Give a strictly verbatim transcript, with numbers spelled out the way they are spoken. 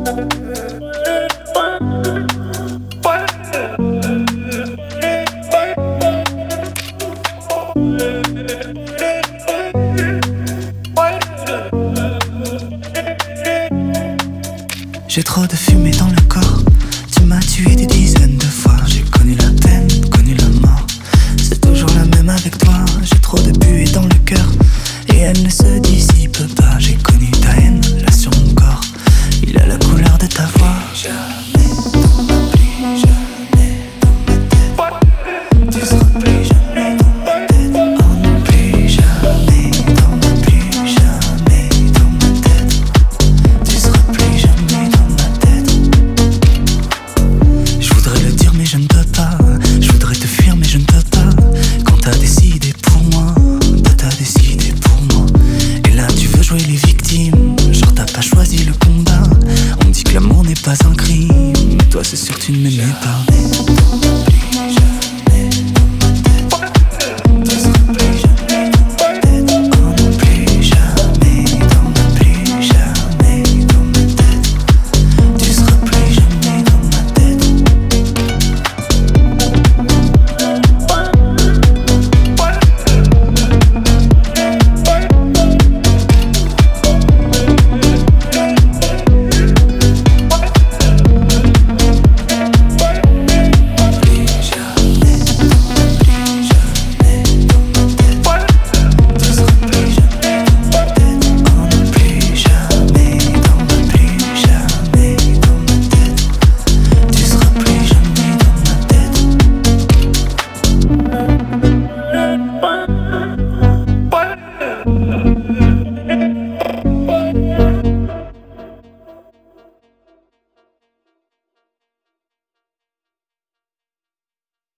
J'ai trop de fumée dans le corps. Tu m'as tué des dizaines de fois. J'ai connu la peine, connu la mort. C'est toujours la même avec toi. J'ai trop de buée dans le cœur et elle ne se dissipe pas. J'ai connu ta haine là sur mon corps. Il a la couleur de ta voix. Jamais t'en m'oublies, jamais dans ma tête. Tu seras plus jamais dans ma tête. Oh non, plus jamais dans ma, plus jamais dans ma tête. Tu seras plus jamais dans ma tête. Je voudrais le dire mais je ne peux pas. Je voudrais te fuir mais je ne peux pas. Quand t'as décidé pour moi, bah t'as décidé pour moi. Et là tu veux jouer les victimes, genre t'as pas choisi le combat. On me dit que l'amour n'est pas un crime, toi c'est sûr tu ne m'aimais pas.